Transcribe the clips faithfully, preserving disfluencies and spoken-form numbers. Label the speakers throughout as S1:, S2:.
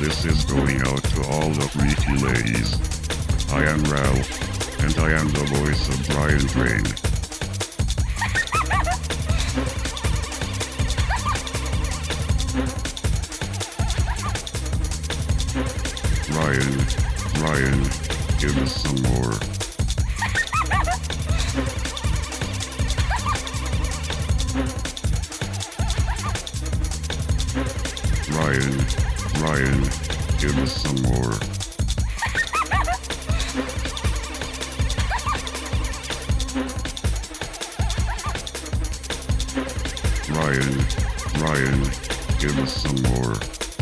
S1: This is going out to all the freaky ladies. I am Ralph, and I am the voice of Brian Crane. Ryan, Ryan, give us some more. Ryan, Ryan, give us some more. Ryan, Ryan, give us some more.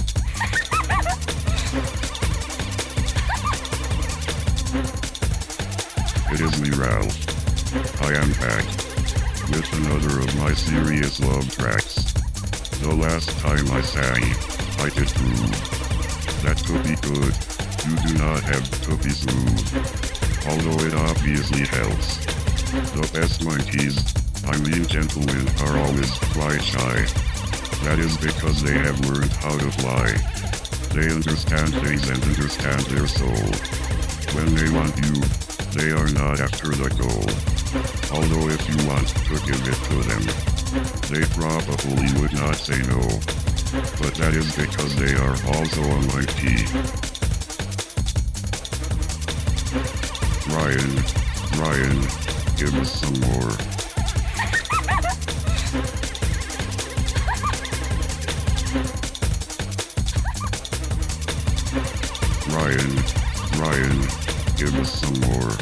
S1: It is me, Ralph. I am back with another of my serious love tracks. The last time I sang, I did prove that to be good, you do not have to be smooth. Although it obviously helps. The best monkeys, I mean gentlemen, are always quite shy. That is because they have learned how to fly. They understand things and understand their soul. When they want you, they are not after the goal. Although if you want to give it to them, they probably would not say no. But that is because they are also a monkey. Ryan, Ryan, give us some more. Ryan, Ryan, give us some more.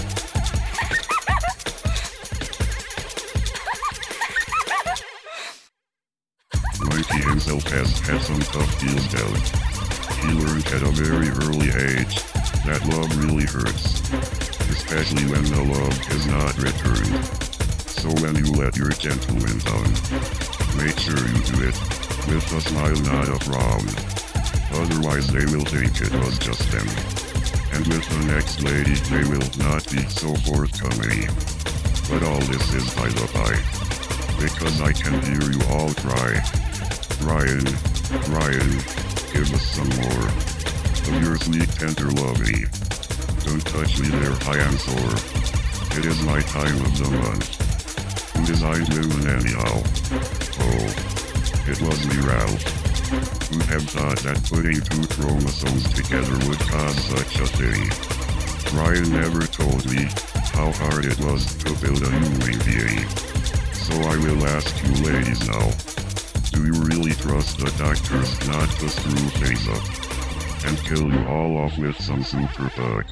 S1: Monkey himself has had some tough deals dealt. He learned at a very early age that love really hurts, especially when the love is not returned. So when you let your gentleman down, make sure you do it with a smile, not a frown. Otherwise they will think it was just them. And with the next lady they will not be so forthcoming. But all this is by the by, because I can hear you all cry. Ryan, Ryan, give us some more of your sweet tender lovey. Don't touch me there, I am sore. It is my time of the month. Who designed women anyhow? Oh, it was me, Ralph. Who'd have thought that putting two chromosomes together would cause such a thing? Ryan never told me how hard it was to build a human being. So I will ask you ladies now. Do you really trust the doctors not to screw things up and kill you all off with some super bug?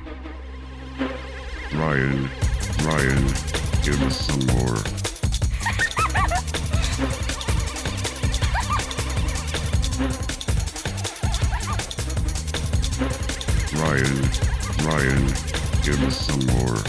S1: Ryan, Ryan, give us some more. Ryan, Ryan, give us some more.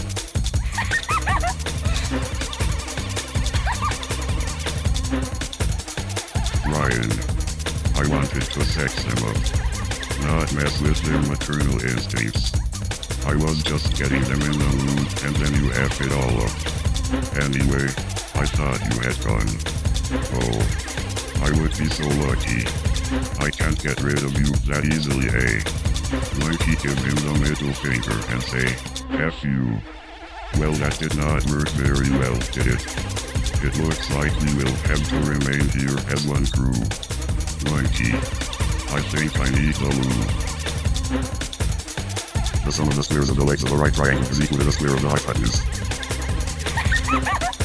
S1: Ryan, I wanted to sex them up, not mess with their maternal instincts. I was just getting them in the mood and then you F it all up. Anyway, I thought you had gone. Oh, I would be so lucky. I can't get rid of you that easily, eh? Monkey, give him the middle finger and say, F you. Well, that did not work very well, did it? It looks like we will have to remain here as one crew. Monkey, I think I need the lube. The sum of the squares of the legs of the right triangle is equal to the square of the hypotenuse.